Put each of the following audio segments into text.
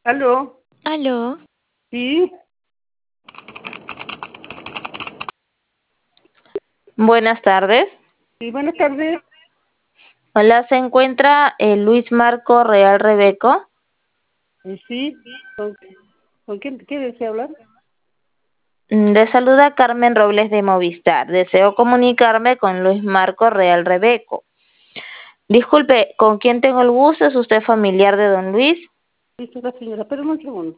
¿Aló? Aló, ¿Sí? buenas tardes. Sí, buenas tardes. Hola, ¿se encuentra Luis Marco Real Rebeco? Sí, ¿con, con quién qué desea hablar? Le saluda Carmen Robles de Movistar. Deseo comunicarme con Luis Marco Real Rebeco. Disculpe, ¿con quién tengo el gusto? ¿Es usted familiar de don Luis? Dice la señora, pero un segundo.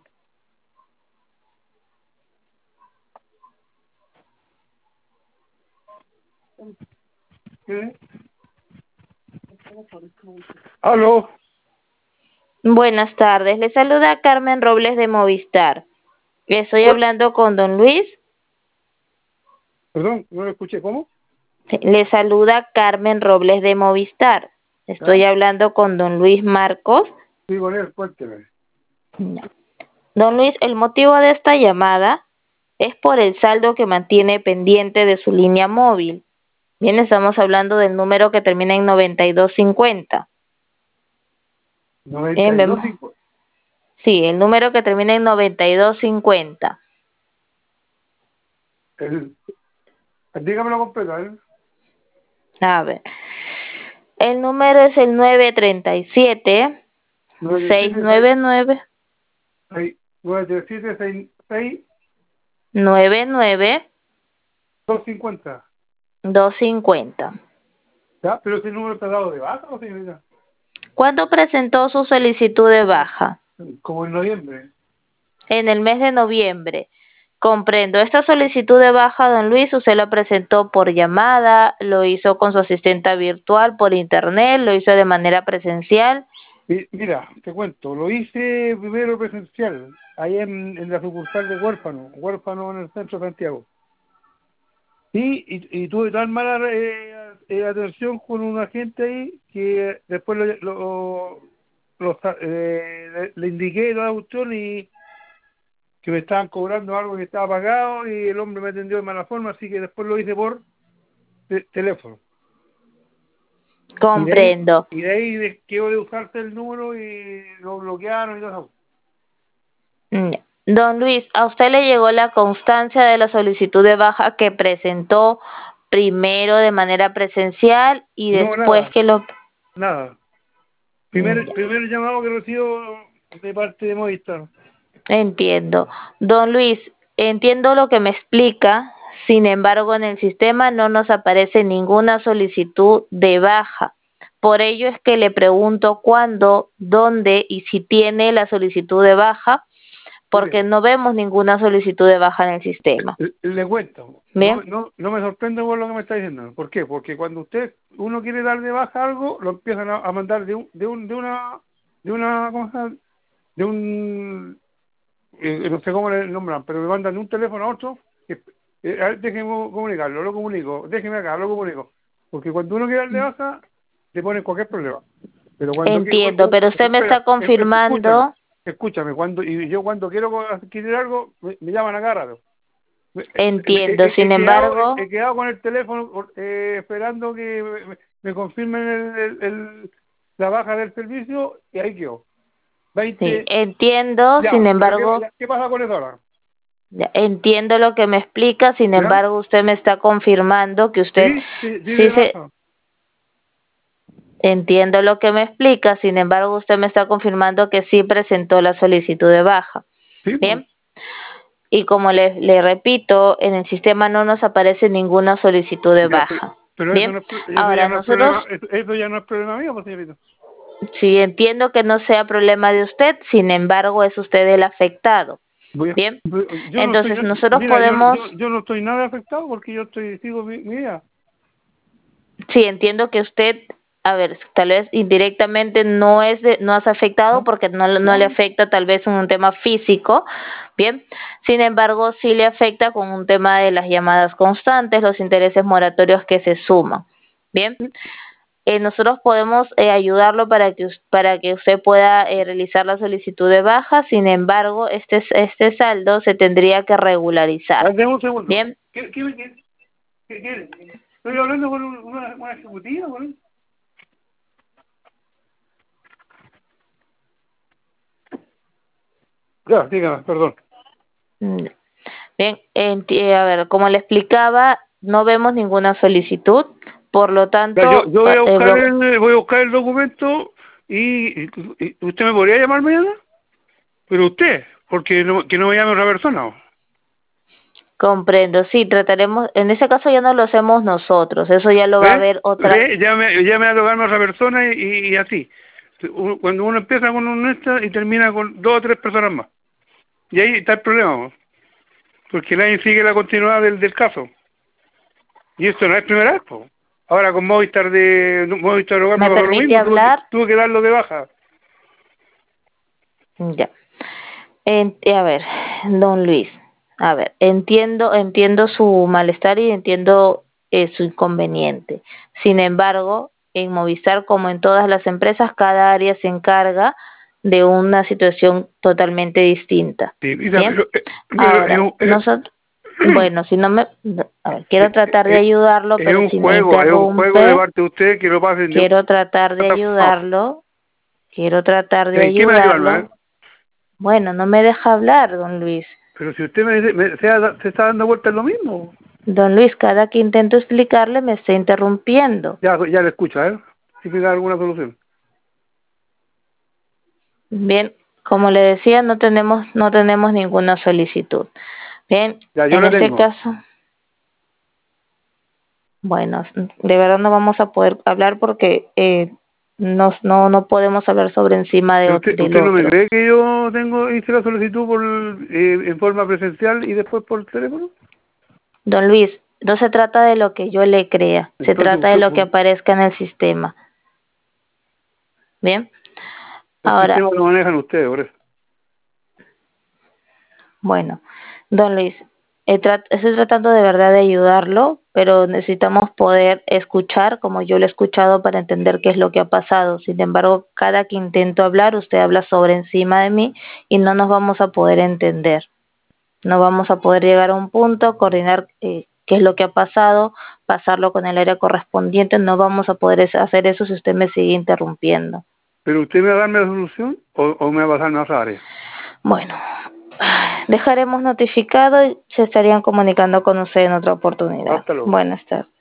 ¿Qué? ¿Aló? Buenas tardes. Le saluda Carmen Robles de Movistar. Estoy hablando con don Luis. Perdón, no lo escuché. ¿Cómo? Le saluda Carmen Robles de Movistar. Estoy ¿Ya? hablando con don Luis Marcos. Sí, con él, cuénteme. No. Don Luis, el motivo de esta llamada es por el saldo que mantiene pendiente de su línea móvil. Bien, estamos hablando del número que termina en 9250. Bien, 92, vemos. Sí, el número que termina en 9250. el, dígamelo completo, ¿eh? A ver. El número es el 937 937 699 937 99 250. 250. ¿Ya? Pero ese número está dado de baja, ¿no, señorita? ¿Cuándo presentó su solicitud de baja? Como en noviembre. En el mes de noviembre. Comprendo. Esta solicitud de baja, don Luis, usted la presentó por llamada, lo hizo con su asistente virtual, por internet, lo hizo de manera presencial. Mira, te cuento, lo hice primero presencial, ahí en la sucursal de Huérfano en el centro de Santiago. Y tuve tan mala atención con un agente ahí que después le indiqué la cuestión y que me estaban cobrando algo que estaba pagado y el hombre me atendió de mala forma, así que después lo hice por teléfono. Comprendo. Y de ahí quedó de usarse el número y lo bloquearon y todo eso. Mm, Don Luis, ¿a usted le llegó la constancia de la solicitud de baja que presentó primero de manera presencial y No, después nada, que lo... nada. Ya, Primer llamado que recibo de parte de Movistar. entiendo. Don Luis, entiendo lo que me explica, sin embargo, en el sistema no nos aparece ninguna solicitud de baja. Por ello es que le pregunto cuándo, dónde y si tiene la solicitud de baja, porque Mire, no vemos ninguna solicitud de baja en el sistema. le cuento, Bien, no me sorprende por lo que me está diciendo. ¿Por qué? Porque cuando uno quiere dar de baja algo, lo empiezan a mandar ¿cómo se llama? De un, no sé cómo le nombran, pero me mandan de un teléfono a otro, a ver, déjeme comunicarlo, lo comunico, déjeme acá, lo comunico. Porque cuando uno quiere dar de baja, te pone cualquier problema. Pero entiendo, pero usted me espera, está confirmando, y yo cuando quiero adquirir algo, me llaman a cada rato. entiendo, sin embargo, He quedado con el teléfono esperando que me confirmen la baja del servicio y ahí quedó. sí, 20, entiendo, sin ya, pero embargo, ¿qué pasa con eso ahora? ya, entiendo lo que me explica, sin ¿Ya? embargo, usted me está confirmando que usted Sí, sí de se, baja. entiendo lo que me explica, sin embargo, usted me está confirmando que sí presentó la solicitud de baja. Sí, pues. Bien, y como le repito, en el sistema no nos aparece ninguna solicitud de Ya, baja. pero Bien, eso ya ahora no es nosotros, problema, eso ya no es problema mío, pues, señorita. sí entiendo que no sea problema de usted, sin embargo, es usted el afectado. Bien, Yo no estoy, entonces nosotros mira, podemos, yo no estoy nada afectado porque sigo mi vida. sí entiendo que usted, a ver, tal vez indirectamente no has afectado ¿No? porque no le ¿No? afecta tal vez en un tema físico, bien, sin embargo sí le afecta con un tema de las llamadas constantes, los intereses moratorios que se suman, bien. Nosotros podemos ayudarlo para que usted pueda realizar la solicitud de baja, sin embargo, este saldo se tendría que A regularizar. ver, déjame un segundo. Bien, ¿Qué quiere? Estoy hablando con una ejecutiva, ¿no? Ya, dígame, perdón. Mm, Bien, a ver, como le explicaba, no vemos ninguna solicitud, por lo Ya, tanto, yo voy a buscar el documento y usted me podría llamar mañana, pero usted, porque que no me llame otra persona. comprendo, sí, trataremos, en ese caso ya no lo hacemos nosotros, eso ya lo va a ¿Eh? ver otra. Ya me va a tocarme otra persona y así. Cuando uno empieza con un esta y termina con dos o tres personas más. Y ahí está el problema, ¿no? Porque nadie sigue la continuidad del caso. Y esto no es primera vez, po. Ahora con Movistar Hogar me ¿Me pasó lo permite mismo, hablar? tuve que darlo de baja. Ya. A ver, don Luis, a ver, entiendo su malestar y entiendo su inconveniente. Sin embargo, en Movistar, como en todas las empresas, cada área se encarga de una situación totalmente distinta. Sí, mira, ¿Bien? pero Ahora, nosotros, bueno, si no me, a ver, quiero tratar de eh, ayudarlo, pero si me es un juego de interrumpe, parte de usted que lo pasen de quiero tratar de no. ayudarlo, quiero tratar de ¿En qué me ayudan, ayudarlo. Bueno, no me deja hablar, don Luis. Pero si usted se está dando vuelta en lo mismo. Don Luis, cada que intento explicarle me está interrumpiendo. Ya le escucho, ¿eh? Si me da alguna solución. Bien, como le decía, no tenemos ninguna solicitud. Bien, Ya, yo en la este tengo. caso, bueno, de verdad no vamos a poder hablar porque no podemos hablar sobre encima Pero del usted no me otro. cree que yo hice la solicitud en forma presencial y después por teléfono. Don Luis, no se trata de lo que yo le crea, se Entonces, trata de lo que aparezca en el sistema. Bien, el ahora, sistema lo manejan ustedes, por eso. bueno, don Luis, estoy tratando de verdad de ayudarlo, pero necesitamos poder escuchar como yo lo he escuchado para entender qué es lo que ha pasado. Sin embargo, cada que intento hablar, usted habla sobre encima de mí y no nos vamos a poder entender. No vamos a poder llegar a un punto, coordinar qué es lo que ha pasado, pasarlo con el área correspondiente. No vamos a poder hacer eso si usted me sigue interrumpiendo. ¿Pero usted me va a darme la solución o me va a pasar a otra área? Bueno, dejaremos notificado y se estarían comunicando con usted en otra oportunidad. Hasta luego. Buenas tardes.